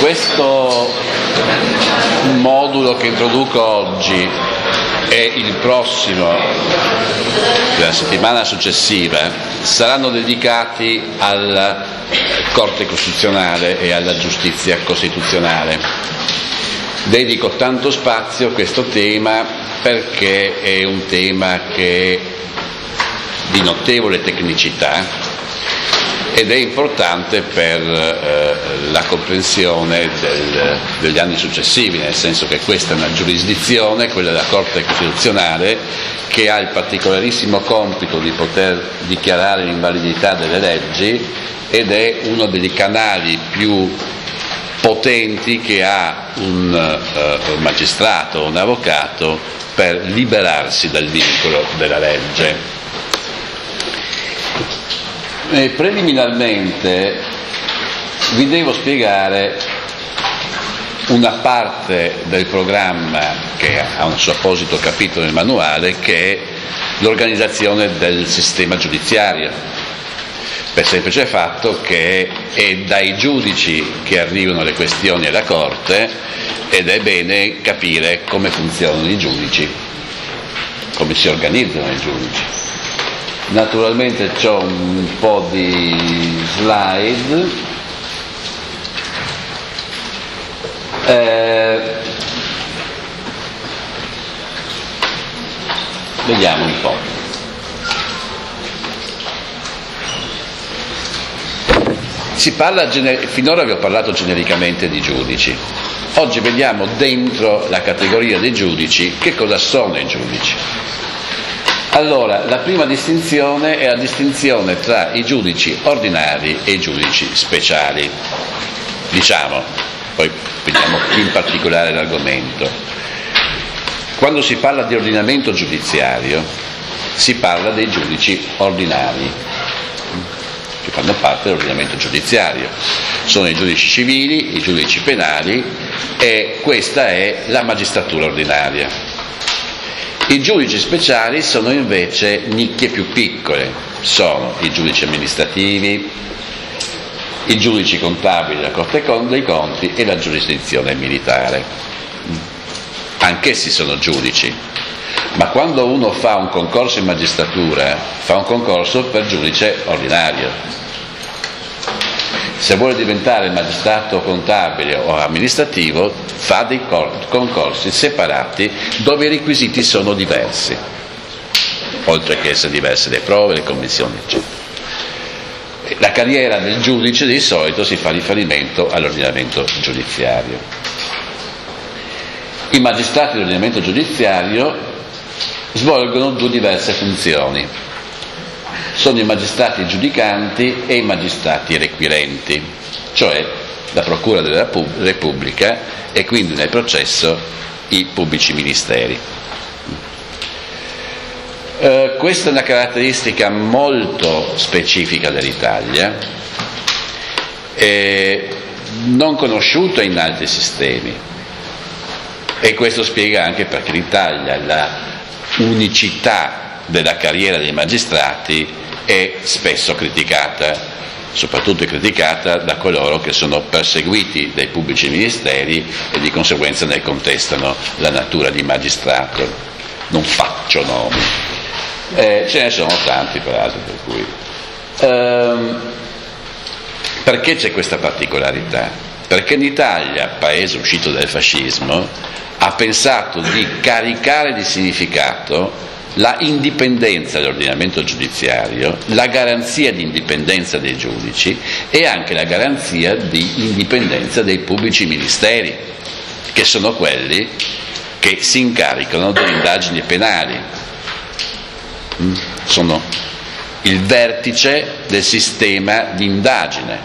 Questo modulo che introduco oggi e il prossimo, la settimana successiva, saranno dedicati alla Corte Costituzionale e alla giustizia costituzionale. Dedico tanto spazio a questo tema perché è un tema che è di notevole tecnicità ed è importante per la comprensione degli anni successivi, nel senso che questa è una giurisdizione, quella della Corte Costituzionale, che ha il particolarissimo compito di poter dichiarare l'invalidità delle leggi ed è uno dei canali più potenti che ha un magistrato o un avvocato per liberarsi dal vincolo della legge. Preliminarmente vi devo spiegare una parte del programma che ha un suo apposito capitolo nel manuale, che è l'organizzazione del sistema giudiziario, per il semplice fatto che è dai giudici che arrivano le questioni alla Corte ed è bene capire come funzionano i giudici, come si organizzano i giudici. Naturalmente c'ho un po' di slide. Vediamo un po'. Finora vi ho parlato genericamente di giudici. Oggi vediamo dentro la categoria dei giudici che cosa sono i giudici. Allora, la prima distinzione è la distinzione tra i giudici ordinari e i giudici speciali. Diciamo, poi vediamo più in particolare l'argomento. Quando si parla di ordinamento giudiziario, si parla dei giudici ordinari, che fanno parte dell'ordinamento giudiziario. Sono i giudici civili, i giudici penali e questa è la magistratura ordinaria. I giudici speciali sono invece nicchie più piccole, sono i giudici amministrativi, i giudici contabili della Corte dei Conti e la giurisdizione militare. Anch'essi sono giudici, ma quando uno fa un concorso in magistratura, fa un concorso per giudice ordinario. Se vuole diventare magistrato contabile o amministrativo, fa dei concorsi separati dove i requisiti sono diversi, oltre che essere diverse le prove, le commissioni, eccetera. La carriera del giudice di solito si fa riferimento all'ordinamento giudiziario. I magistrati dell'ordinamento giudiziario svolgono due diverse funzioni. Sono i magistrati giudicanti e i magistrati requirenti, cioè la Procura della Repubblica e quindi nel processo i pubblici ministeri. Questa è una caratteristica molto specifica dell'Italia, non conosciuta in altri sistemi, e questo spiega anche perché in Italia la unicità della carriera dei magistrati è spesso criticata, soprattutto è criticata da coloro che sono perseguiti dai pubblici ministeri e di conseguenza ne contestano la natura di magistrato. Non faccio nomi, ce ne sono tanti peraltro, per cui perché c'è questa particolarità? Perché in Italia, paese uscito dal fascismo, ha pensato di caricare di significato la indipendenza dell'ordinamento giudiziario, la garanzia di indipendenza dei giudici e anche la garanzia di indipendenza dei pubblici ministeri, che sono quelli che si incaricano delle indagini penali. Sono il vertice del sistema di indagine.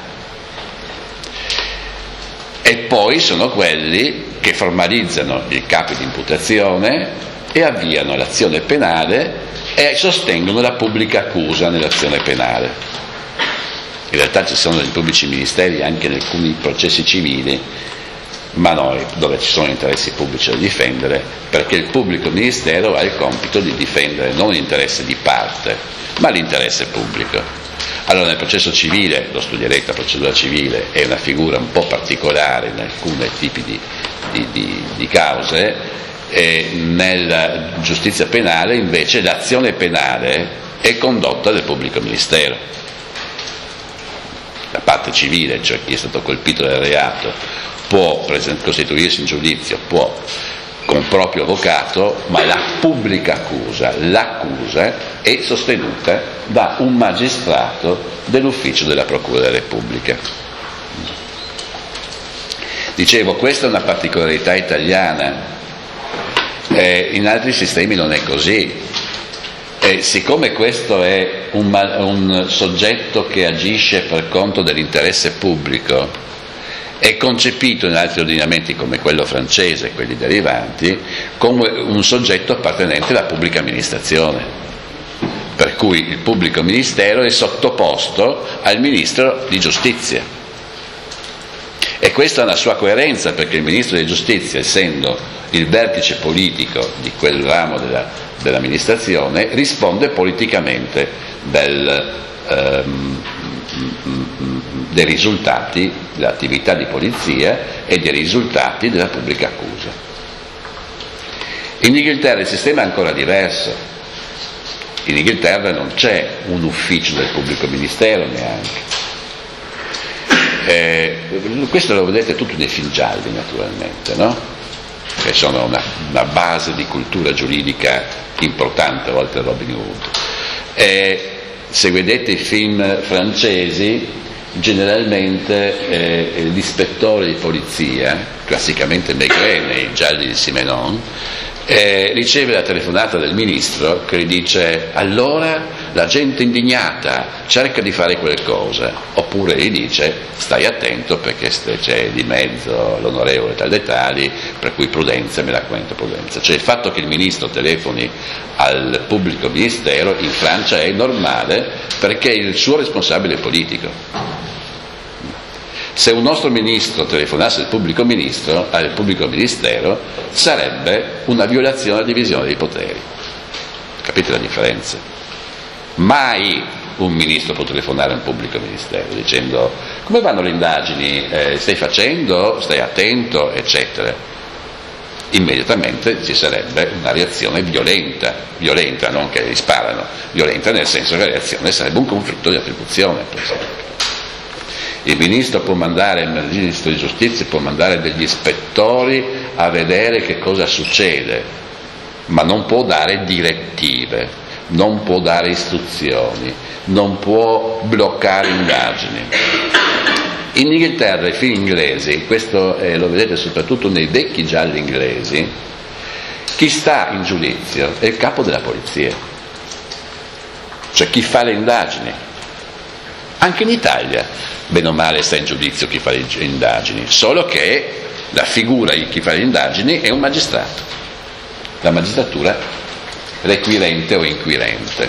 E poi sono quelli che formalizzano il capo di imputazione e avviano l'azione penale e sostengono la pubblica accusa nell'azione penale. In realtà ci sono dei pubblici ministeri anche in alcuni processi civili, ma noi, dove ci sono interessi pubblici da difendere, perché il pubblico ministero ha il compito di difendere non l'interesse di parte, ma l'interesse pubblico. Allora, nel processo civile, lo studierete, la procedura civile è una figura un po' particolare in alcuni tipi di cause, e nella giustizia penale invece l'azione penale è condotta dal pubblico ministero. La parte civile, cioè chi è stato colpito dal reato, può costituirsi in giudizio, può con proprio avvocato, ma la pubblica accusa, l'accusa è sostenuta da un magistrato dell'ufficio della Procura della Repubblica. Dicevo, questa è una particolarità italiana, in altri sistemi non è così. Siccome questo è un soggetto che agisce per conto dell'interesse pubblico, è concepito in altri ordinamenti come quello francese e quelli derivanti come un soggetto appartenente alla pubblica amministrazione, per cui il pubblico ministero è sottoposto al ministro di giustizia, e questa è una sua coerenza, perché il ministro di giustizia, essendo il vertice politico di quel ramo dell'amministrazione, risponde politicamente dei risultati dell'attività di polizia e dei risultati della pubblica accusa. In Inghilterra il sistema è ancora diverso. In Inghilterra non c'è un ufficio del pubblico ministero neanche. Questo lo vedete tutto nei film gialli, naturalmente, no? Che sono una base di cultura giuridica importante, oltre a Robin Hood. Se vedete i film francesi, generalmente l'ispettore di polizia, classicamente Maigret nei gialli di Simenon, riceve la telefonata del ministro che gli dice: allora la gente indignata cerca di fare qualcosa, oppure gli dice: stai attento perché c'è di mezzo l'onorevole tal e tali, per cui prudenza, me la cuento prudenza. Cioè il fatto che il ministro telefoni al pubblico ministero in Francia è normale, perché il suo responsabile è politico. Se un nostro ministro telefonasse al pubblico ministero, sarebbe una violazione della divisione dei poteri. Capite la differenza? Mai un ministro può telefonare a un pubblico ministero dicendo: come vanno le indagini, stai facendo, stai attento, eccetera. Immediatamente ci sarebbe una reazione violenta, non che gli sparano, violenta nel senso che la reazione sarebbe un conflitto di attribuzione, per esempio. Il ministro di giustizia può mandare degli ispettori a vedere che cosa succede, ma non può dare direttive, non può dare istruzioni, non può bloccare indagini. In Inghilterra i film inglesi, questo lo vedete soprattutto nei vecchi gialli inglesi, chi sta in giudizio è il capo della polizia, cioè chi fa le indagini. Anche in Italia, bene o male, sta in giudizio chi fa le indagini, solo che la figura di chi fa le indagini è un magistrato, la magistratura requirente o inquirente.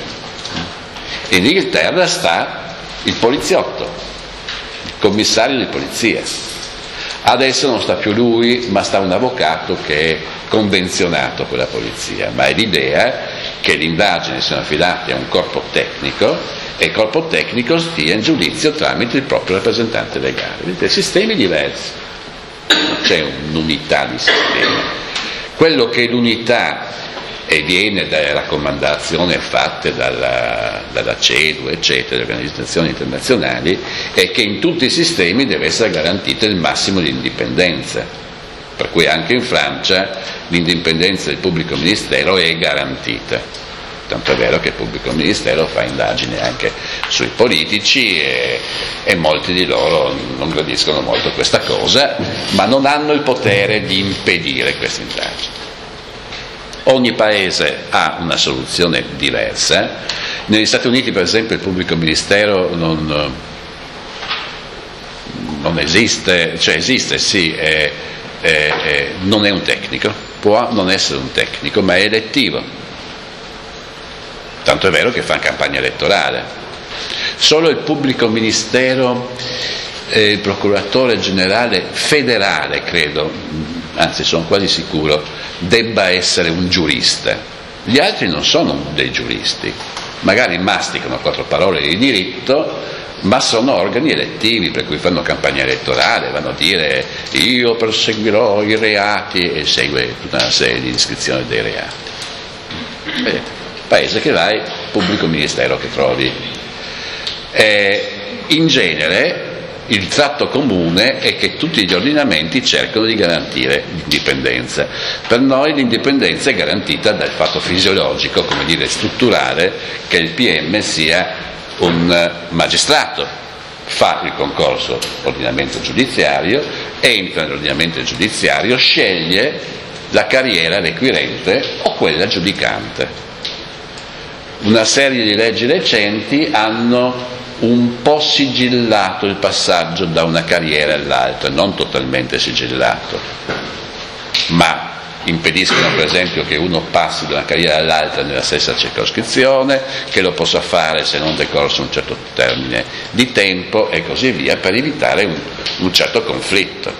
In Inghilterra sta il poliziotto, il commissario di polizia. Adesso non sta più lui, ma sta un avvocato che è convenzionato con la polizia, ma è l'idea che le indagini siano affidate a un corpo tecnico e il corpo tecnico stia in giudizio tramite il proprio rappresentante legale. Vedete, sistemi diversi, non c'è un'unità di sistema. Quello che è l'unità e viene dalle raccomandazioni fatte dalla CEDU, eccetera, le organizzazioni internazionali, è che in tutti i sistemi deve essere garantito il massimo di indipendenza, per cui anche in Francia l'indipendenza del pubblico ministero è garantita. Tanto è vero che il pubblico ministero fa indagini anche sui politici e molti di loro non gradiscono molto questa cosa, ma non hanno il potere di impedire queste indagini. Ogni paese ha una soluzione diversa. Negli Stati Uniti, per esempio, il pubblico ministero non esiste, cioè esiste sì, non è un tecnico, può non essere un tecnico, ma è elettivo. Tanto è vero che fa campagna elettorale. Solo il pubblico ministero, il procuratore generale federale, credo, anzi sono quasi sicuro, debba essere un giurista. Gli altri non sono dei giuristi, magari masticano 4 parole di diritto, ma sono organi elettivi, per cui fanno campagna elettorale, vanno a dire io perseguirò i reati e segue tutta una serie di descrizioni dei reati. Paese che vai, pubblico ministero che trovi. In genere il tratto comune è che tutti gli ordinamenti cercano di garantire l'indipendenza. Per noi l'indipendenza è garantita dal fatto fisiologico, come dire strutturale, che il PM sia un magistrato, fa il concorso ordinamento giudiziario, entra nell'ordinamento giudiziario, sceglie la carriera requirente o quella giudicante. Una serie di leggi recenti hanno un po' sigillato il passaggio da una carriera all'altra, non totalmente sigillato, ma impediscono per esempio che uno passi da una carriera all'altra nella stessa circoscrizione, che lo possa fare se non decorso un certo termine di tempo e così via, per evitare un certo conflitto.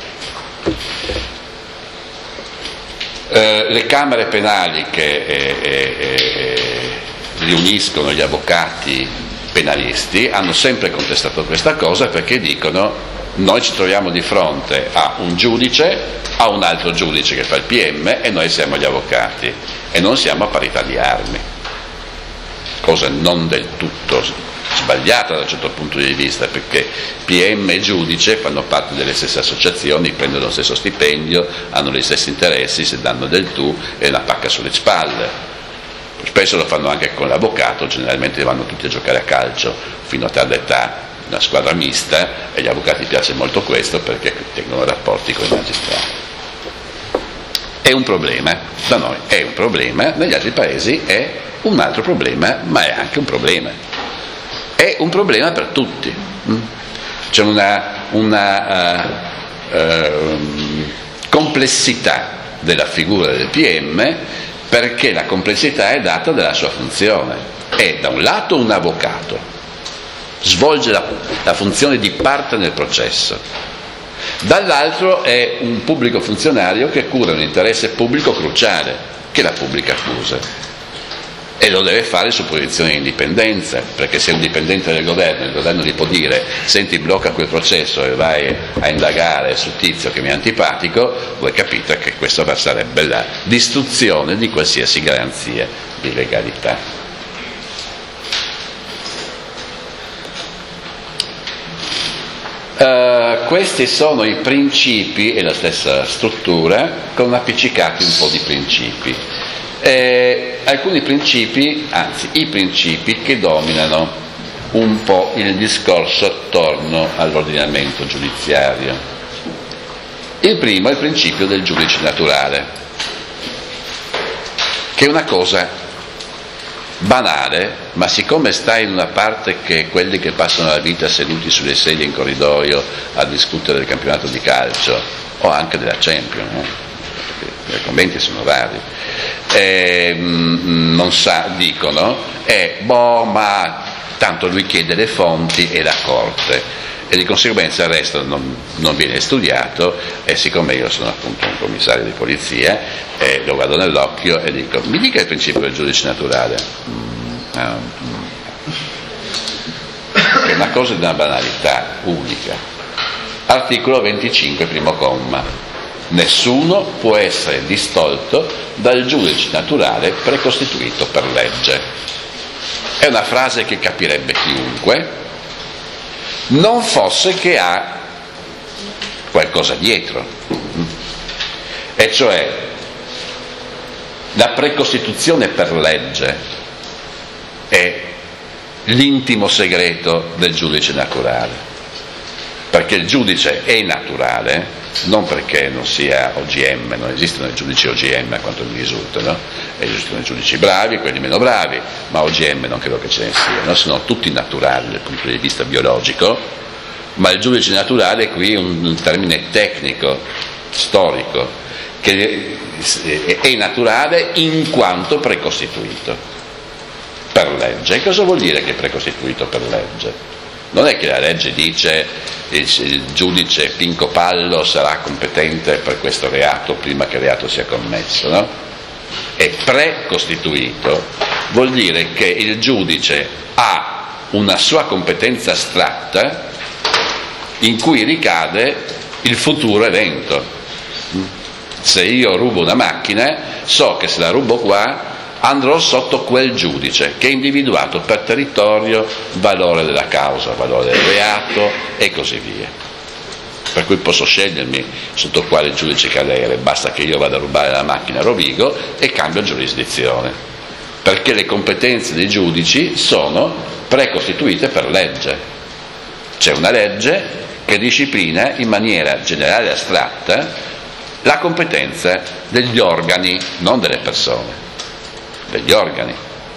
Le camere penali che riuniscono gli avvocati penalisti hanno sempre contestato questa cosa, perché dicono noi ci troviamo di fronte a un giudice, a un altro giudice che fa il PM e noi siamo gli avvocati e non siamo a parità di armi, cosa non del tutto sbagliata da un certo punto di vista, perché PM e giudice fanno parte delle stesse associazioni, prendono lo stesso stipendio, hanno gli stessi interessi, si danno del tu e una pacca sulle spalle. Spesso lo fanno anche con l'avvocato, generalmente vanno tutti a giocare a calcio fino a tarda età, una squadra mista, e agli avvocati piace molto questo perché tengono rapporti con i magistrati. È un problema, da noi è un problema, negli altri paesi è un altro problema, ma è anche un problema. È un problema per tutti. C'è una complessità della figura del PM, perché la complessità è data dalla sua funzione. È da un lato un avvocato, svolge la funzione di parte nel processo, dall'altro è un pubblico funzionario che cura un interesse pubblico cruciale, che è la pubblica accusa, e lo deve fare su posizione di indipendenza, perché se è un dipendente del governo, il governo gli può dire senti, blocca quel processo e vai a indagare su Tizio che mi è antipatico, voi capite che questa sarebbe la distruzione di qualsiasi garanzia di legalità. Questi sono i principi e la stessa struttura, con appiccicati un po' di principi. Alcuni principi, anzi i principi che dominano un po' il discorso attorno all'ordinamento giudiziario. Il primo è il principio del giudice naturale, che è una cosa banale, ma siccome sta in una parte che quelli che passano la vita seduti sulle sedie in corridoio a discutere del campionato di calcio o anche della Champions, perché i commenti sono vari, non sa, dicono ma tanto lui chiede le fonti e la corte, e di conseguenza il resto non viene studiato, e siccome io sono appunto un commissario di polizia lo guardo nell'occhio e dico mi dica il principio del giudice naturale, che è una cosa di una banalità unica. Articolo 25 primo comma: nessuno può essere distolto dal giudice naturale precostituito per legge. È una frase che capirebbe chiunque, non fosse che ha qualcosa dietro, e cioè la precostituzione per legge è l'intimo segreto del giudice naturale, perché il giudice è naturale, non perché non sia OGM, non esistono i giudici OGM a quanto mi risultano, esistono i giudici bravi e quelli meno bravi, ma OGM non credo che ce ne siano, sono tutti naturali dal punto di vista biologico, ma il giudice naturale qui è un termine tecnico, storico, che è naturale in quanto precostituito per legge. E cosa vuol dire che è precostituito per legge? Non è che la legge dice il giudice Pinco Pallo sarà competente per questo reato prima che il reato sia commesso, no? È precostituito, vuol dire che il giudice ha una sua competenza astratta in cui ricade il futuro evento. Se io rubo una macchina, so che se la rubo qua andrò sotto quel giudice che ha individuato per territorio valore della causa, valore del reato e così via. Per cui posso scegliermi sotto quale giudice cadere, basta che io vada a rubare la macchina a Rovigo e cambio giurisdizione, perché le competenze dei giudici sono precostituite per legge. C'è una legge che disciplina in maniera generale e astratta la competenza degli organi, non delle persone, degli organi.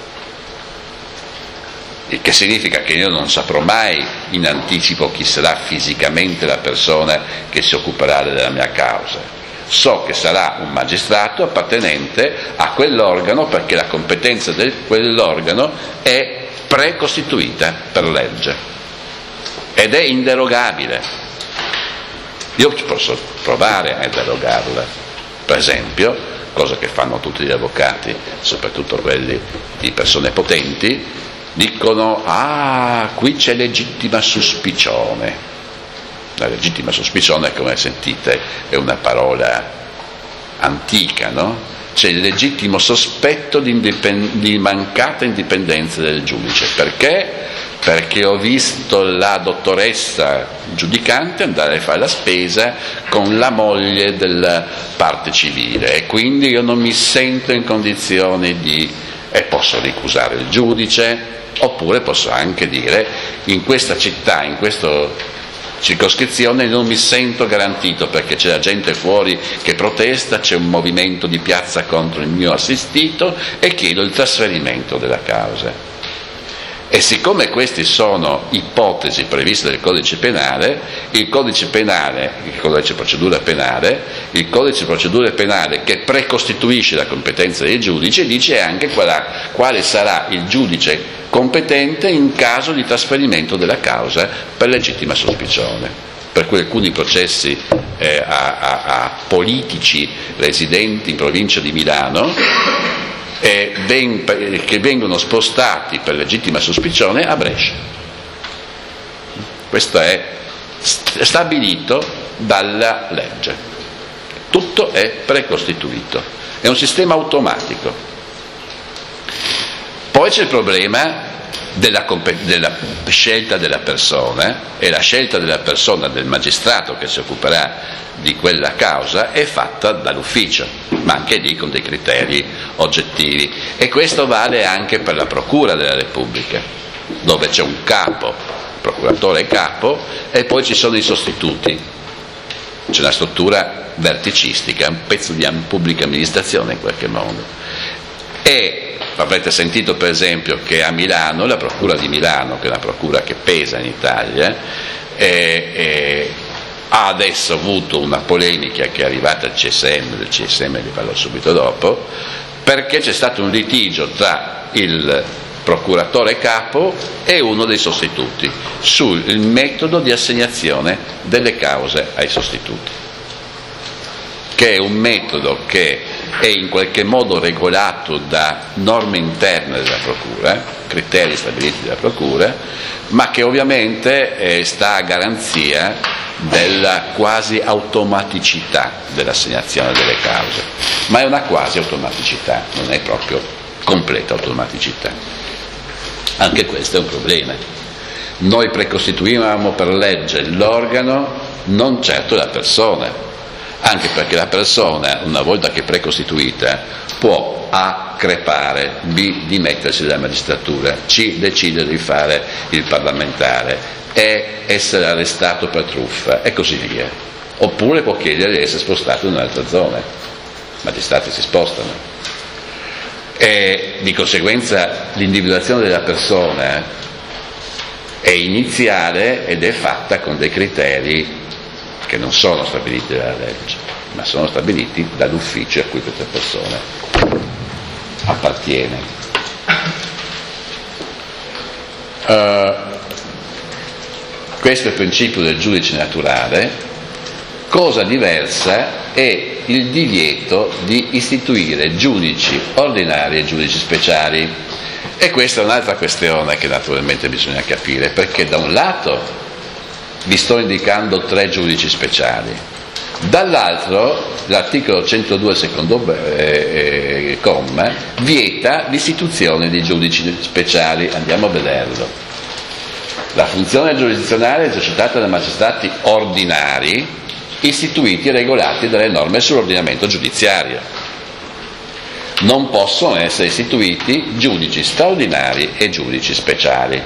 Il che significa che io non saprò mai in anticipo chi sarà fisicamente la persona che si occuperà della mia causa. So che sarà un magistrato appartenente a quell'organo, perché la competenza di quell'organo è precostituita per legge ed è inderogabile. Io posso provare a derogarla, per esempio, cosa che fanno tutti gli avvocati, soprattutto quelli di persone potenti, dicono: ah, qui c'è legittima suspicione. La legittima suspicione, come sentite, è una parola antica, no? C'è il legittimo sospetto di mancata indipendenza del giudice. Perché? Perché ho visto la dottoressa giudicante andare a fare la spesa con la moglie della parte civile e quindi io non mi sento in condizioni di... e posso ricusare il giudice, oppure posso anche dire: in questa città, in questa circoscrizione non mi sento garantito perché c'è la gente fuori che protesta, c'è un movimento di piazza contro il mio assistito e chiedo il trasferimento della causa. E siccome queste sono ipotesi previste dal codice penale, il codice procedura penale che precostituisce la competenza dei giudici dice anche quale sarà il giudice competente in caso di trasferimento della causa per legittima suspicione. Per cui alcuni processi a politici residenti in provincia di Milano che vengono spostati per legittima suspicione a Brescia. Questo è stabilito dalla legge. Tutto è precostituito, è un sistema automatico. Poi c'è il problema della scelta della persona, e la scelta della persona del magistrato che si occuperà di quella causa è fatta dall'ufficio, ma anche lì con dei criteri oggettivi, e questo vale anche per la Procura della Repubblica, dove c'è un capo, procuratore capo, e poi ci sono i sostituti. C'è una struttura verticistica, un pezzo di pubblica amministrazione in qualche modo. E avrete sentito per esempio che a Milano, la Procura di Milano, che è una procura che pesa in Italia, ha adesso avuto una polemica che è arrivata al CSM, del CSM vi parlo subito dopo, perché c'è stato un litigio tra il procuratore capo e uno dei sostituti sul metodo di assegnazione delle cause ai sostituti, che è un metodo che è in qualche modo regolato da norme interne della Procura, criteri stabiliti dalla Procura, ma che ovviamente sta a garanzia della quasi automaticità dell'assegnazione delle cause, ma è una quasi automaticità, non è proprio completa automaticità. Anche questo è un problema. Noi precostituivamo per legge l'organo, non certo la persona, anche perché la persona, una volta che è precostituita, può A crepare, B dimettersi dalla magistratura, C decidere di fare il parlamentare, E essere arrestato per truffa e così via, oppure può chiedere di essere spostato in un'altra zona. I magistrati si spostano e di conseguenza l'individuazione della persona è iniziale ed è fatta con dei criteri che non sono stabiliti dalla legge, ma sono stabiliti dall'ufficio a cui questa persona appartiene. Questo è il principio del giudice naturale. Cosa diversa è il divieto di istituire giudici ordinari e giudici speciali. E questa è un'altra questione che naturalmente bisogna capire, perché da un lato vi sto indicando 3 giudici speciali, dall'altro l'articolo 102 secondo comma vieta l'istituzione di giudici speciali. Andiamo a vederlo. La funzione giurisdizionale è esercitata da magistrati ordinari istituiti e regolati dalle norme sull'ordinamento giudiziario. Non possono essere istituiti giudici straordinari e giudici speciali.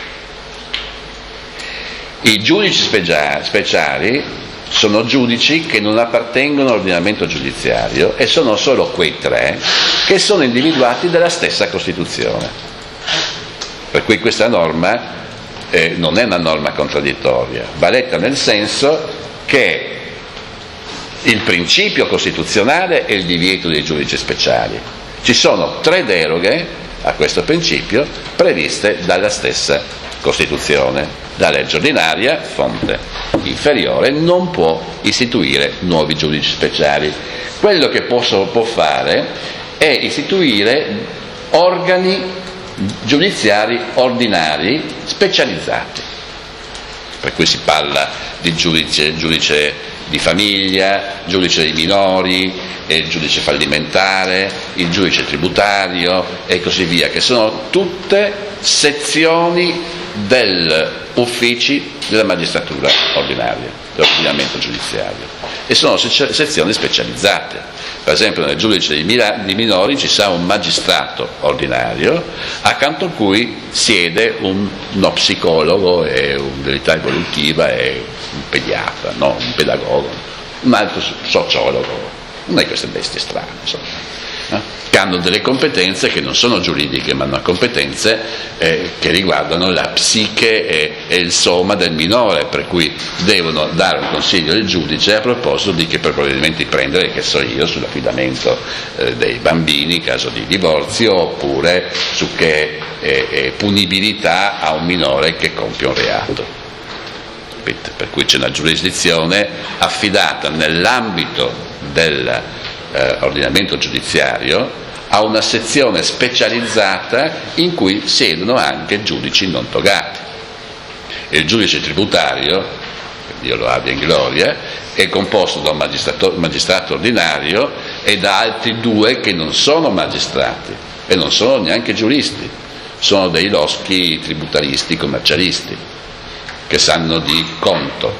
I giudici speciali sono giudici che non appartengono all'ordinamento giudiziario e sono solo quei 3 che sono individuati dalla stessa Costituzione. Per cui questa norma non è una norma contraddittoria, va letta nel senso che il principio costituzionale è il divieto dei giudici speciali. Ci sono 3 deroghe a questo principio previste dalla stessa Costituzione. La legge ordinaria, fonte inferiore, non può istituire nuovi giudici speciali. Quello che può fare è istituire organi giudiziari ordinari specializzati. Per cui si parla di giudice di famiglia, giudice dei minori, il giudice fallimentare, il giudice tributario e così via, che sono tutte sezioni degli uffici della magistratura ordinaria, dell'ordinamento giudiziario, e sono sezioni specializzate. Per esempio nel giudice di minori ci sarà un magistrato ordinario accanto a cui siede uno psicologo e un'abilità evolutiva e un pediatra, no? Un pedagogo, un altro sociologo, una di queste bestie strane, insomma, che hanno delle competenze che non sono giuridiche, ma hanno competenze che riguardano la psiche e il soma del minore, per cui devono dare un consiglio al giudice a proposito di che provvedimenti prendere, che so io, sull'affidamento dei bambini in caso di divorzio, oppure su che punibilità ha un minore che compie un reato. Per cui c'è una giurisdizione affidata nell'ambito dell'ordinamento giudiziario a una sezione specializzata in cui siedono anche giudici non togati. Il giudice tributario, che Dio lo abbia in gloria, è composto da un magistrato ordinario e da altri 2 che non sono magistrati e non sono neanche giuristi, sono dei loschi tributaristi, commercialisti, che sanno di conto,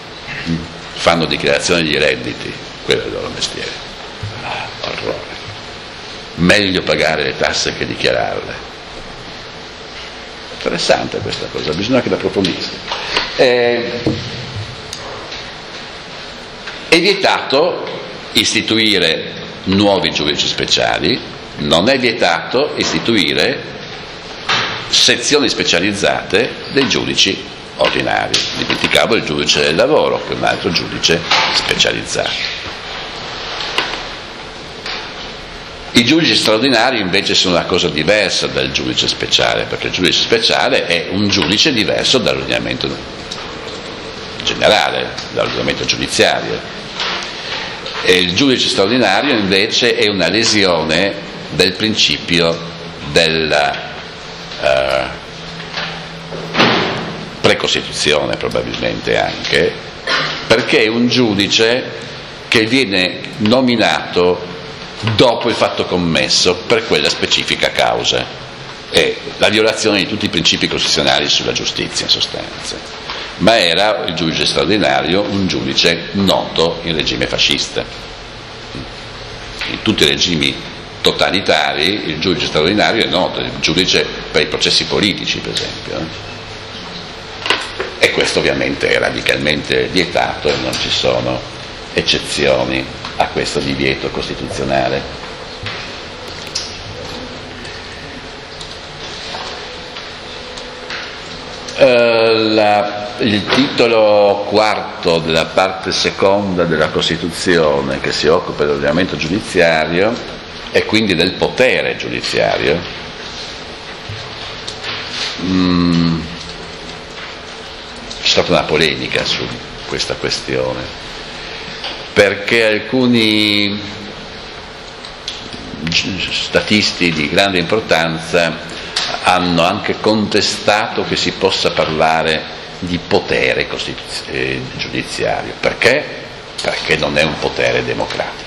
fanno dichiarazione di redditi, quello è il loro mestiere. Orrore. Meglio pagare le tasse che dichiararle. Interessante questa cosa, bisogna che la approfondisca. È vietato istituire nuovi giudici speciali, non è vietato istituire sezioni specializzate dei giudici ordinari. Dimenticavo il giudice del lavoro, che è un altro giudice specializzato. I giudici straordinari invece sono una cosa diversa dal giudice speciale, perché il giudice speciale è un giudice diverso dall'ordinamento generale, dall'ordinamento giudiziario. E il giudice straordinario invece è una lesione del principio della precostituzione, probabilmente anche, perché è un giudice che viene nominato dopo il fatto commesso per quella specifica causa, è la violazione di tutti i principi costituzionali sulla giustizia, in sostanza. Ma era il giudice straordinario un giudice noto in regime fascista. In tutti i regimi totalitari il giudice straordinario è noto, il giudice per i processi politici, per esempio. E questo ovviamente è radicalmente vietato e non ci sono eccezioni a questo divieto costituzionale. Il titolo quarto della parte seconda della Costituzione, che si occupa dell'ordinamento giudiziario e quindi del potere giudiziario, c'è stata una polemica su questa questione, perché alcuni statisti di grande importanza hanno anche contestato che si possa parlare di potere giudiziario. Perché? Perché non è un potere democratico.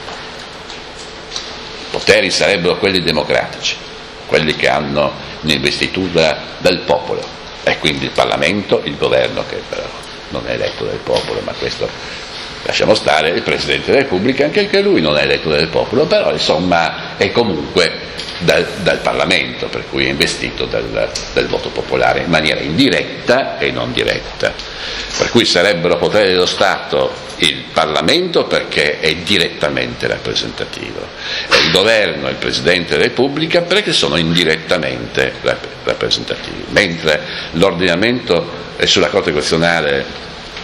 I poteri sarebbero quelli democratici, quelli che hanno un'investitura del popolo, e quindi il Parlamento, il governo, che però non è eletto dal popolo, ma questo lasciamo stare, il Presidente della Repubblica, anche lui non è eletto dal popolo, però insomma è comunque dal Parlamento, per cui è investito del voto popolare in maniera indiretta e non diretta. Per cui sarebbero poteri dello Stato il Parlamento, perché è direttamente rappresentativo, e il governo e il Presidente della Repubblica perché sono indirettamente rappresentativi, mentre l'ordinamento sulla Corte Costituzionale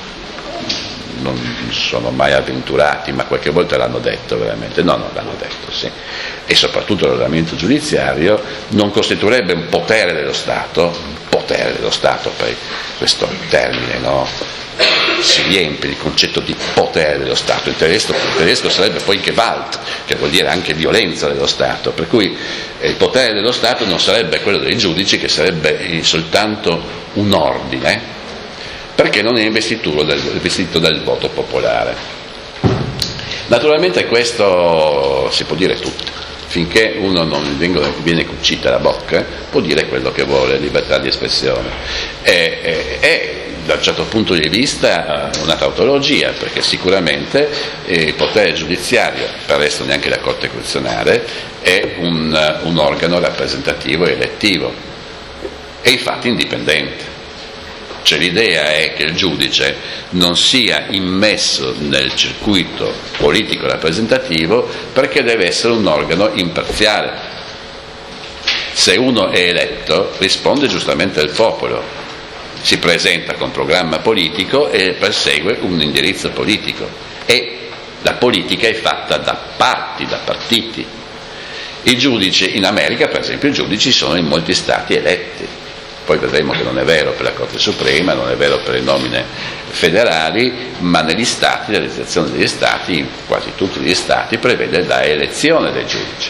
non sono mai avventurati, ma qualche volta l'hanno detto veramente, no, l'hanno detto, sì, e soprattutto l'ordinamento giudiziario non costituirebbe un potere dello Stato, poi questo termine, no? Si riempie il concetto di potere dello Stato, il tedesco sarebbe poi Gewalt, che vuol dire anche violenza dello Stato, per cui il potere dello Stato non sarebbe quello dei giudici, che sarebbe soltanto un ordine, perché non è investito del voto popolare. Naturalmente questo si può dire tutto, finché uno non viene cucita la bocca, può dire quello che vuole, libertà di espressione. È da un certo punto di vista una tautologia, perché sicuramente il potere giudiziario, per resto neanche la Corte Costituzionale, è un organo rappresentativo e elettivo, e infatti indipendente. Cioè l'idea è che il giudice non sia immesso nel circuito politico rappresentativo, perché deve essere un organo imparziale. Se uno è eletto, risponde giustamente al popolo, si presenta con programma politico e persegue un indirizzo politico, e la politica è fatta da parti, da partiti. I giudici in America, per esempio, i giudici sono in molti stati eletti. Poi vedremo che non è vero per la Corte Suprema, non è vero per le nomine federali, ma negli stati, la legislazione degli stati, in quasi tutti gli stati, prevede la elezione dei giudici.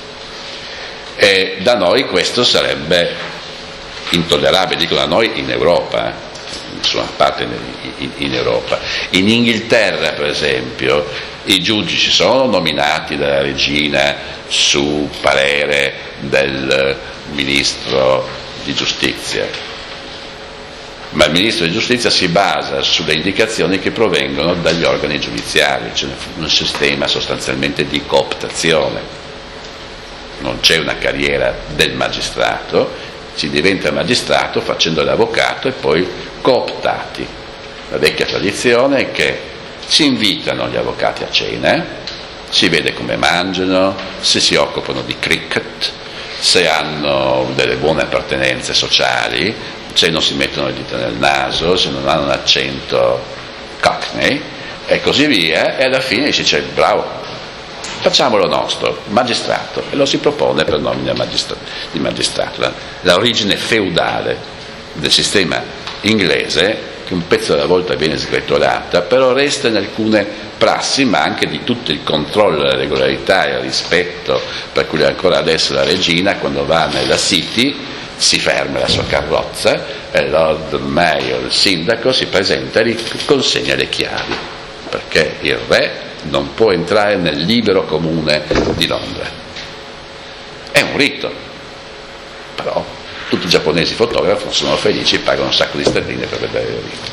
E da noi questo sarebbe intollerabile, dico da noi in Europa, in nessuna parte in Europa. In Inghilterra, per esempio, i giudici sono nominati dalla regina su parere del ministro di giustizia, ma il ministro di giustizia si basa sulle indicazioni che provengono dagli organi giudiziari. C'è un sistema sostanzialmente di cooptazione, non c'è una carriera del magistrato, si diventa magistrato facendo l'avvocato e poi cooptati. La vecchia tradizione è che si invitano gli avvocati a cena, si vede come mangiano, se si occupano di cricket, se hanno delle buone appartenenze sociali, se non si mettono le dita nel naso, se non hanno un accento cockney e così via, e alla fine si dice bravo, facciamolo nostro, magistrato, e lo si propone per nomina di magistrato. L'origine feudale del sistema inglese, che un pezzo alla volta viene sgretolata, però resta in alcune prassi, ma anche di tutto il controllo della regolarità e il rispetto, per cui ancora adesso la regina, quando va nella City, si ferma la sua carrozza e il Lord Mayor, il sindaco, si presenta e gli consegna le chiavi, perché il re non può entrare nel libero comune di Londra. È un rito, però tutti i giapponesi fotografi sono felici e pagano un sacco di sterline per vedere il rito.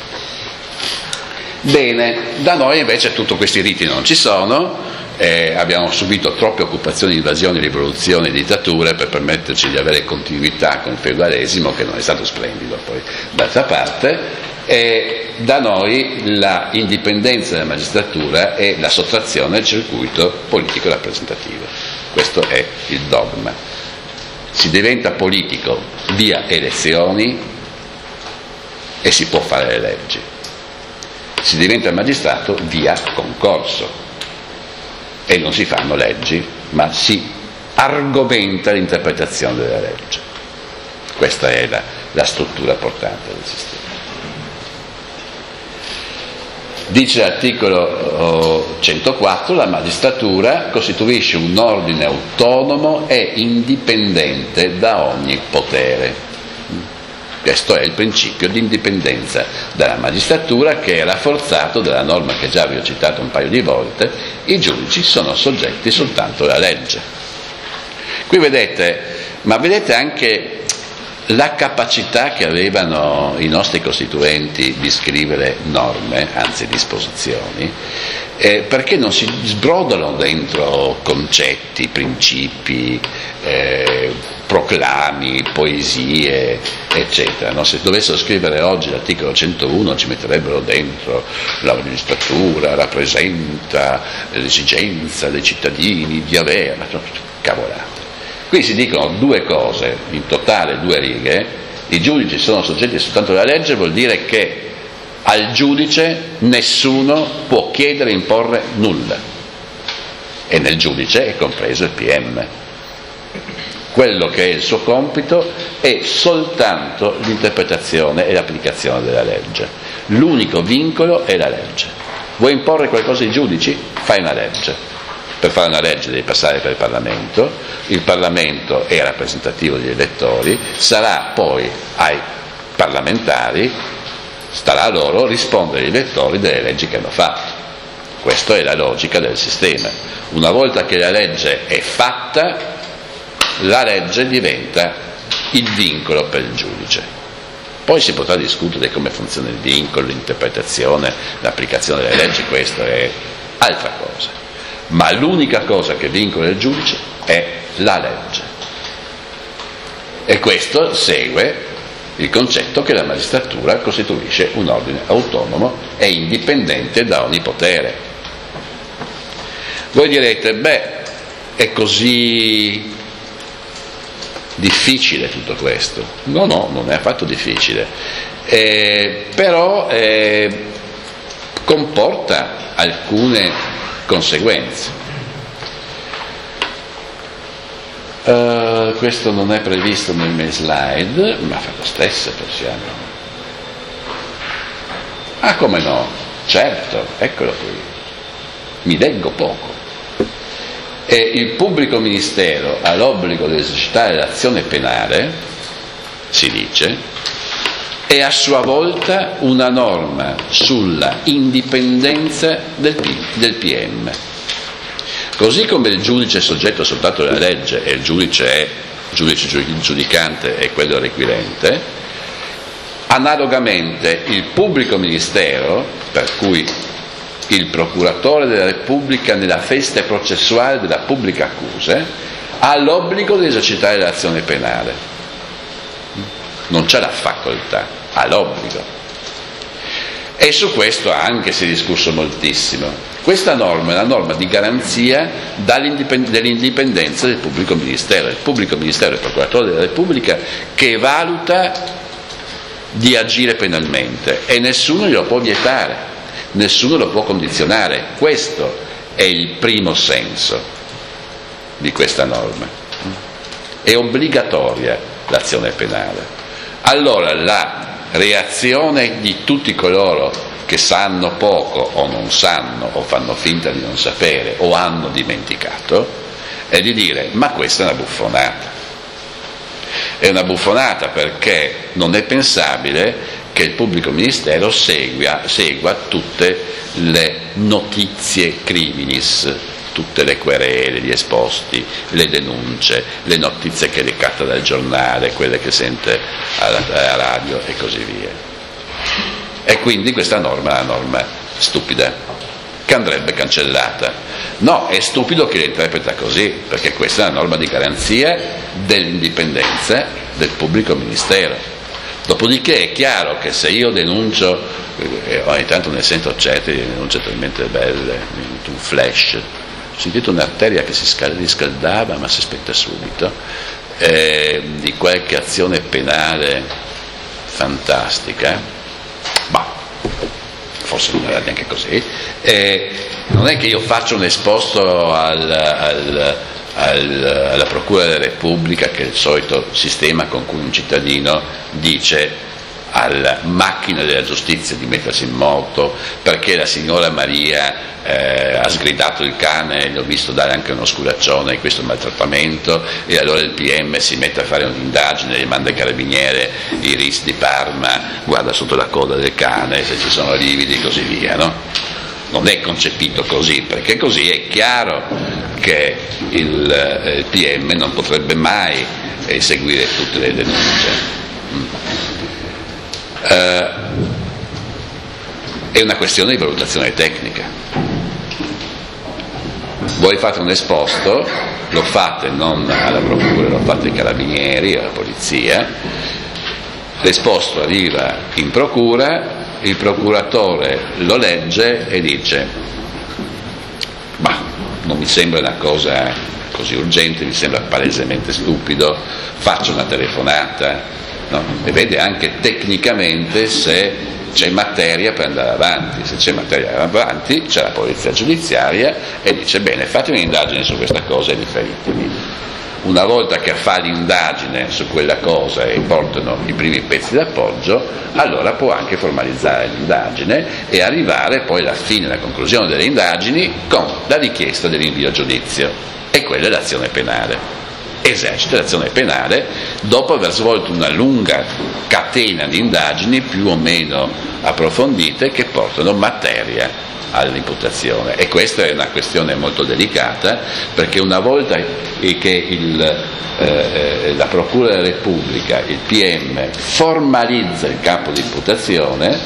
Bene, da noi invece tutti questi riti non ci sono, abbiamo subito troppe occupazioni, invasioni, rivoluzioni, dittature per permetterci di avere continuità con il feudalesimo, che non è stato splendido poi d'altra parte, e da noi la indipendenza della magistratura è la sottrazione al circuito politico rappresentativo. Questo è il dogma. Si diventa politico via elezioni e si può fare le leggi. Si diventa magistrato via concorso e non si fanno leggi, ma si argomenta l'interpretazione della legge. Questa è la struttura portante del sistema. Dice l'articolo 104: la magistratura costituisce un ordine autonomo e indipendente da ogni potere. Questo è il principio di indipendenza della magistratura, che è rafforzato dalla norma che già vi ho citato un paio di volte: i giudici sono soggetti soltanto alla legge. Qui vedete anche la capacità che avevano i nostri costituenti di scrivere norme, anzi disposizioni, perché non si sbrodolano dentro concetti, principi, proclami, poesie, eccetera. No? Se dovessero scrivere oggi l'articolo 101 ci metterebbero dentro: la magistratura rappresenta l'esigenza dei cittadini di avere, cavolate. Qui si dicono due cose, in totale 2 righe: i giudici sono soggetti soltanto alla legge. Vuol dire che al giudice nessuno può chiedere e imporre nulla, e nel giudice è compreso il PM. Quello che è il suo compito è soltanto l'interpretazione e l'applicazione della legge. L'unico vincolo è la legge. Vuoi imporre qualcosa ai giudici? Fai una legge. Per fare una legge devi passare per il Parlamento è rappresentativo degli elettori, sarà poi ai parlamentari, starà a loro rispondere agli elettori delle leggi che hanno fatto. Questa è la logica del sistema. Una volta che la legge è fatta, la legge diventa il vincolo per il giudice. Poi si potrà discutere di come funziona il vincolo, l'interpretazione, l'applicazione delle leggi, questo è altra cosa. Ma l'unica cosa che vincola il giudice è la legge. E questo segue il concetto che la magistratura costituisce un ordine autonomo e indipendente da ogni potere. Voi direte: è così difficile tutto questo? No, non è affatto difficile, però comporta alcune conseguenze. Questo non è previsto nelle mie slide, ma fa lo stesso, possiamo. Come no? Certo, eccolo qui. Mi leggo poco. Il pubblico ministero ha l'obbligo di esercitare l'azione penale, si dice, e a sua volta una norma sulla indipendenza del PM. Così come il giudice è soggetto soltanto alla legge e il giudice giudicante è quello requirente, analogamente il pubblico ministero, per cui il procuratore della Repubblica nella feste processuale della pubblica accusa, ha l'obbligo di esercitare l'azione penale. Non c'è la facoltà, ha l'obbligo. E su questo anche si è discusso moltissimo. Questa norma è una norma di garanzia dell'indipendenza del pubblico ministero. Il pubblico ministero è il procuratore della Repubblica che valuta di agire penalmente e nessuno glielo può vietare, nessuno lo può condizionare. Questo è il primo senso di questa norma. È obbligatoria l'azione penale. Allora la reazione di tutti coloro che sanno poco o non sanno o fanno finta di non sapere o hanno dimenticato è di dire: ma questa è una buffonata. È una buffonata perché non è pensabile che il pubblico ministero segua tutte le notizie criminis, tutte le querele, gli esposti, le denunce, le notizie che ricatta dal giornale, quelle che sente alla radio e così via. E quindi questa norma è una norma stupida, che andrebbe cancellata. No, è stupido che la interpreta così, perché questa è una norma di garanzia dell'indipendenza del pubblico ministero. Dopodiché è chiaro che se io denuncio, ogni tanto ne sento certe denunce talmente belle, un flash, ho sentito un'arteria che si riscaldava ma si spenta subito, di qualche azione penale fantastica, forse non era neanche così, non è che io faccio un esposto alla Procura della Repubblica, che è il solito sistema con cui un cittadino dice alla macchina della giustizia di mettersi in moto, perché la signora Maria ha sgridato il cane, gli ho visto dare anche uno sculaccione e questo è maltrattamento, e allora il PM si mette a fare un'indagine, gli manda i carabinieri, i RIS di Parma, guarda sotto la coda del cane se ci sono lividi e così via, no? Non è concepito così, perché così è chiaro che il PM non potrebbe mai eseguire tutte le denunce. È una questione di valutazione tecnica. Voi fate un esposto, lo fate non alla procura, lo fate ai carabinieri, alla polizia, l'esposto arriva in procura, il procuratore lo legge e dice: ma non mi sembra una cosa così urgente, mi sembra palesemente stupido, faccio una telefonata, no? E vede anche tecnicamente se c'è materia per andare avanti. Se c'è materia per andare avanti, c'è la polizia giudiziaria e dice: bene, fate un'indagine su questa cosa e riferitevi. Una volta che fa l'indagine su quella cosa e portano i primi pezzi d'appoggio, allora può anche formalizzare l'indagine e arrivare poi alla fine, alla conclusione delle indagini, con la richiesta di rinvio a giudizio, e quella è l'azione penale. Esercita l'azione penale dopo aver svolto una lunga catena di indagini più o meno approfondite che portano materia all'imputazione, e questa è una questione molto delicata, perché una volta che la Procura della Repubblica, il PM, formalizza il capo di imputazione,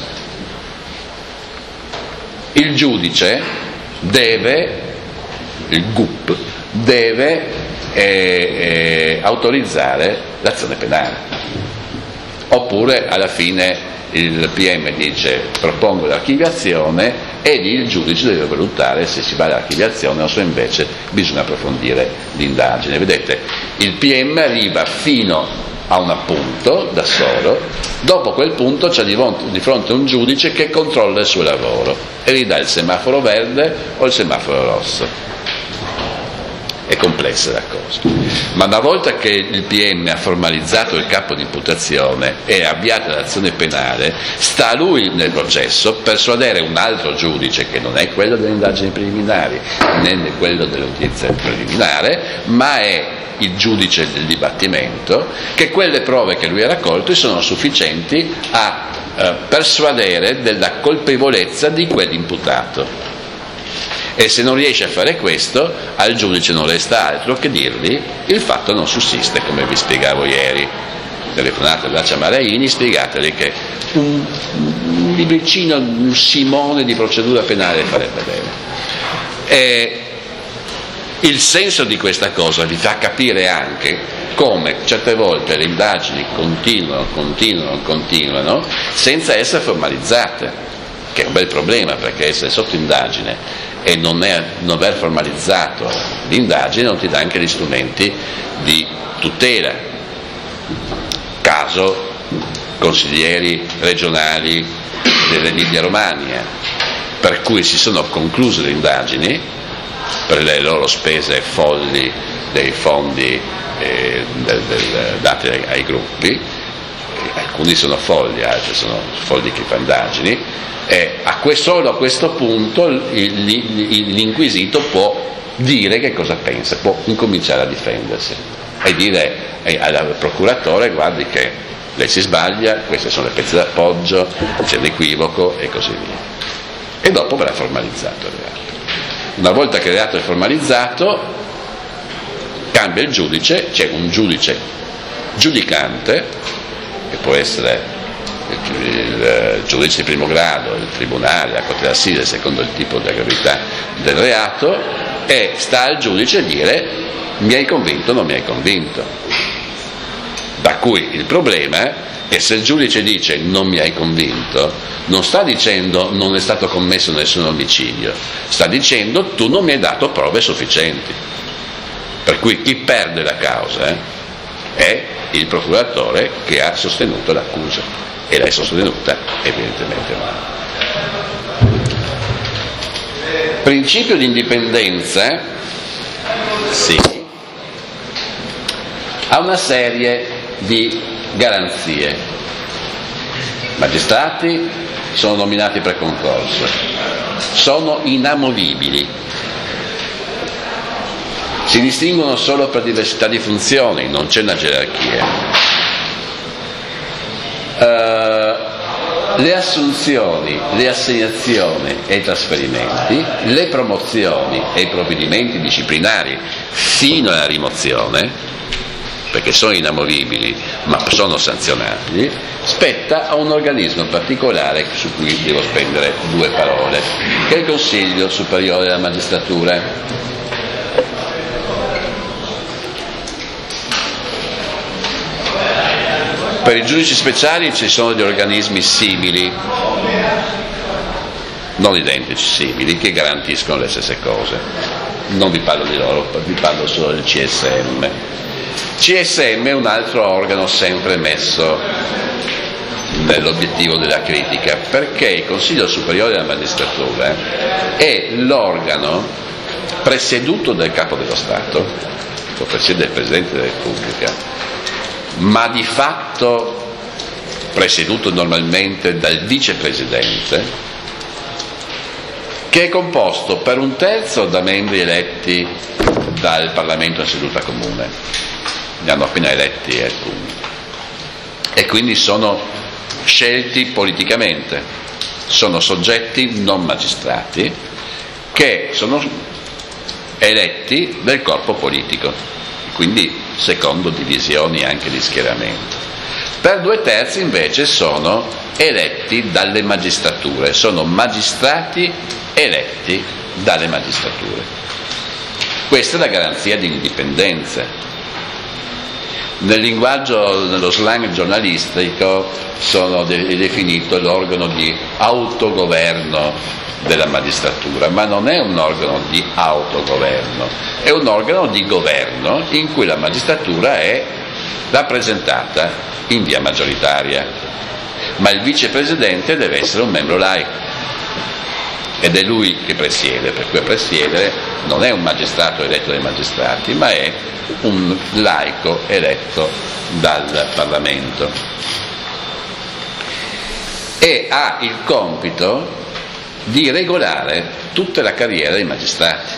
il giudice deve, il GUP deve autorizzare l'azione penale, oppure alla fine il PM dice: propongo l'archiviazione, e lì il giudice deve valutare se si va all'archiviazione o se invece bisogna approfondire l'indagine. Vedete, il PM arriva fino a un punto da solo, dopo quel punto c'è di fronte un giudice che controlla il suo lavoro e gli dà il semaforo verde o il semaforo rosso. È complessa la cosa, ma una volta che il PM ha formalizzato il capo di imputazione e avviata l'azione penale, sta a lui nel processo persuadere un altro giudice, che non è quello delle indagini preliminari né quello dell'udienza preliminare, ma è il giudice del dibattimento, che quelle prove che lui ha raccolto sono sufficienti a persuadere della colpevolezza di quell'imputato. E se non riesce a fare questo, al giudice non resta altro che dirgli: il fatto non sussiste, come vi spiegavo ieri. Telefonate alla Ciamaraini, spiegateli che un libricino, un simone di procedura penale farebbe bene. E il senso di questa cosa vi fa capire anche come certe volte le indagini continuano senza essere formalizzate, che è un bel problema, perché essere sotto indagine e non aver formalizzato l'indagine non ti dà anche gli strumenti di tutela. Caso consiglieri regionali dell'Emilia Romagna, per cui si sono concluse le indagini per le loro spese folli dei fondi dati ai gruppi. Alcuni sono folli, altri sono folli che fanno indagini, e solo a questo punto l'inquisito può dire che cosa pensa, può incominciare a difendersi e dire al procuratore: guardi che lei si sbaglia, queste sono le pezze d'appoggio, c'è l'equivoco e così via. E dopo verrà formalizzato il reato. Una volta che il reato è formalizzato, cambia il giudice, c'è un giudice giudicante, che può essere il giudice di primo grado, il tribunale, la corte d'assise, secondo il tipo di gravità del reato, e sta al giudice dire: mi hai convinto o non mi hai convinto. Da cui il problema è, se il giudice dice non mi hai convinto, non sta dicendo non è stato commesso nessun omicidio, sta dicendo tu non mi hai dato prove sufficienti. Per cui chi perde la causa è il procuratore che ha sostenuto l'accusa, e l'hai sostenuta evidentemente male. Principio di indipendenza, sì, ha una serie di garanzie. magistrati sono nominati per concorso, sono inamovibili, si distinguono solo per diversità di funzioni, non c'è una gerarchia. Le assunzioni, le assegnazioni e i trasferimenti, le promozioni e i provvedimenti disciplinari fino alla rimozione, perché sono inamovibili ma sono sanzionabili, spetta a un organismo particolare su cui devo spendere due parole, che è il Consiglio Superiore della Magistratura. Per i giudici speciali ci sono degli organismi simili, non identici, simili, che garantiscono le stesse cose. Non vi parlo di loro, vi parlo solo del CSM. CSM è un altro organo sempre messo nell'obiettivo della critica, perché il Consiglio Superiore della Magistratura è l'organo presieduto dal Capo dello Stato, lo presiede il Presidente della Repubblica, ma di fatto presieduto normalmente dal vicepresidente, che è composto per un terzo da membri eletti dal Parlamento in seduta comune, ne hanno appena eletti alcuni, e quindi sono scelti politicamente, sono soggetti non magistrati che sono eletti del corpo politico, quindi secondo divisioni anche di schieramento. Per due terzi invece sono eletti dalle magistrature, sono magistrati eletti dalle magistrature. Questa è la garanzia di indipendenza. Nel linguaggio, nello slang giornalistico, è definito l'organo di autogoverno della magistratura, ma non è un organo di autogoverno, è un organo di governo in cui la magistratura è rappresentata in via maggioritaria, ma il vicepresidente deve essere un membro laico ed è lui che presiede, per cui a presiedere non è un magistrato eletto dai magistrati, ma è un laico eletto dal Parlamento, e ha il compito di regolare tutta la carriera dei magistrati,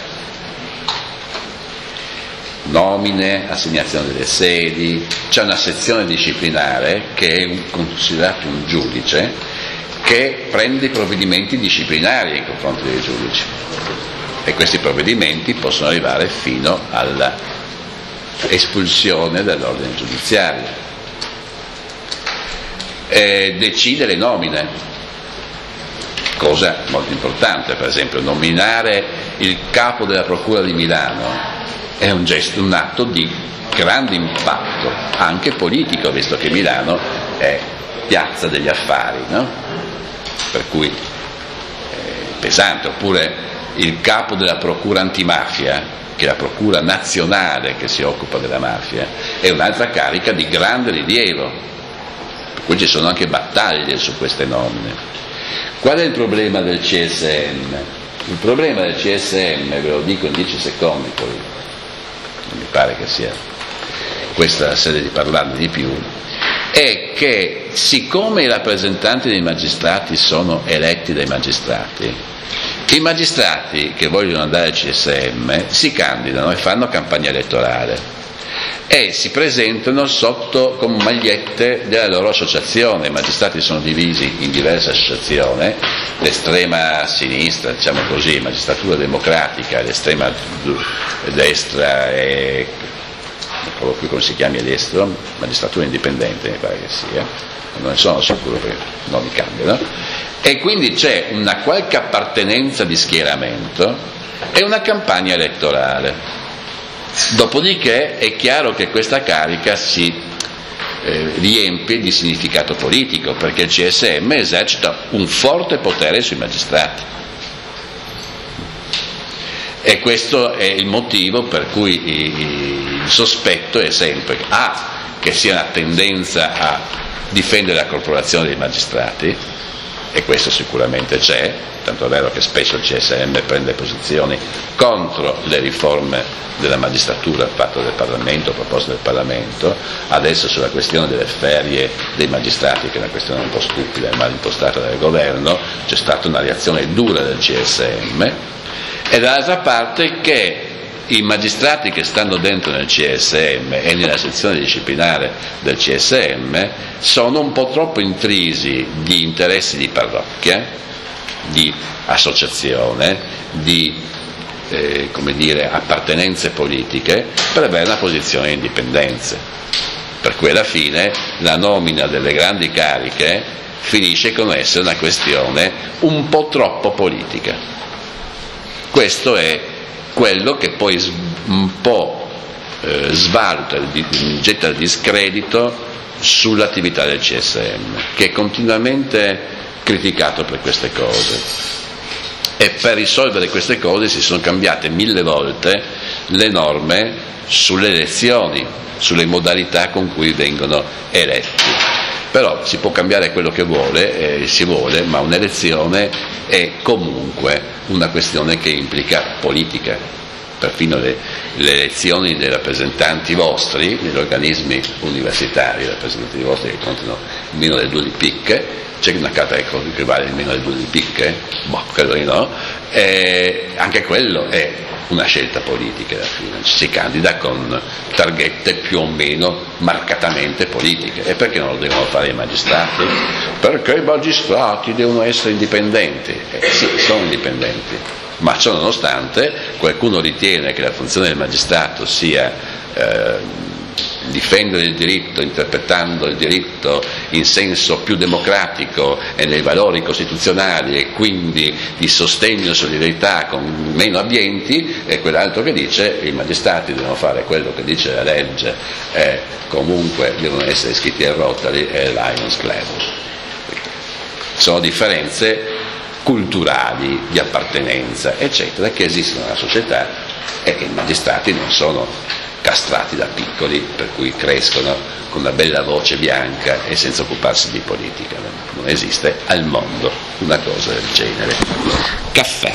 nomine, assegnazione delle sedi. C'è una sezione disciplinare che è considerato un giudice che prende i provvedimenti disciplinari nei confronti dei giudici, e questi provvedimenti possono arrivare fino alla espulsione dall'ordine giudiziario. Decide le nomine, cosa molto importante. Per esempio, nominare il capo della Procura di Milano è un gesto, un atto di grande impatto anche politico, visto che Milano è piazza degli affari, no? Per cui è pesante. Oppure il capo della Procura antimafia, che è la Procura nazionale che si occupa della mafia, è un'altra carica di grande rilievo, per cui ci sono anche battaglie su queste nomine. Qual è il problema del CSM? Il problema del CSM, ve lo dico in 10 secondi, poi non mi pare che sia questa la sede di parlarne di più, è che siccome i rappresentanti dei magistrati sono eletti dai magistrati, i magistrati che vogliono andare al CSM si candidano e fanno campagna elettorale e si presentano sotto con magliette della loro associazione. I magistrati sono divisi in diverse associazioni, l'estrema sinistra, diciamo così, magistratura democratica, l'estrema destra e non ricordo più come si chiami adesso, magistratura indipendente mi pare che sia, non ne sono sicuro perché non mi cambiano, e quindi c'è una qualche appartenenza di schieramento e una campagna elettorale. Dopodiché è chiaro che questa carica si riempie di significato politico, perché il CSM esercita un forte potere sui magistrati, e questo è il motivo per cui il sospetto è sempre che sia una tendenza a difendere la corporazione dei magistrati, e questo sicuramente c'è, tanto è vero che spesso il CSM prende posizioni contro le riforme della magistratura fatte del Parlamento, proposte del Parlamento. Adesso sulla questione delle ferie dei magistrati, che è una questione un po' stupida e mal impostata dal governo, c'è stata una reazione dura del CSM, e dall'altra parte che i magistrati che stanno dentro nel CSM e nella sezione disciplinare del CSM sono un po' troppo intrisi di interessi di parrocchia, di associazione, di appartenenze politiche, per avere una posizione di indipendenza. Per cui alla fine la nomina delle grandi cariche finisce con essere una questione un po' troppo politica. Questo è quello che poi un po' svaluta, getta il discredito sull'attività del CSM, che è continuamente criticato per queste cose, e per risolvere queste cose si sono cambiate 1000 volte le norme sulle elezioni, sulle modalità con cui vengono eletti. Però si può cambiare quello che si vuole, ma un'elezione è comunque una questione che implica politica. Perfino le elezioni dei rappresentanti vostri, negli organismi universitari, i rappresentanti vostri che contano meno del 2 di picche, c'è una carta che vale meno del 2 di picche? Credo di no. Anche quello è una scelta politica alla fine, si candida con targhette più o meno marcatamente politiche. E perché non lo devono fare i magistrati? Perché i magistrati devono essere indipendenti. Sì, sono indipendenti, ma ciò nonostante qualcuno ritiene che la funzione del magistrato sia difendere il diritto, interpretando il diritto in senso più democratico e nei valori costituzionali, e quindi di sostegno e solidarietà con meno abbienti, e quell'altro che dice i magistrati devono fare quello che dice la legge e comunque devono essere iscritti al Rotary e al Lions Club. Sono differenze culturali, di appartenenza, eccetera, che esistono nella società, e i magistrati non sono castrati da piccoli, per cui crescono con una bella voce bianca e senza occuparsi di politica. Non esiste al mondo una cosa del genere. Caffè.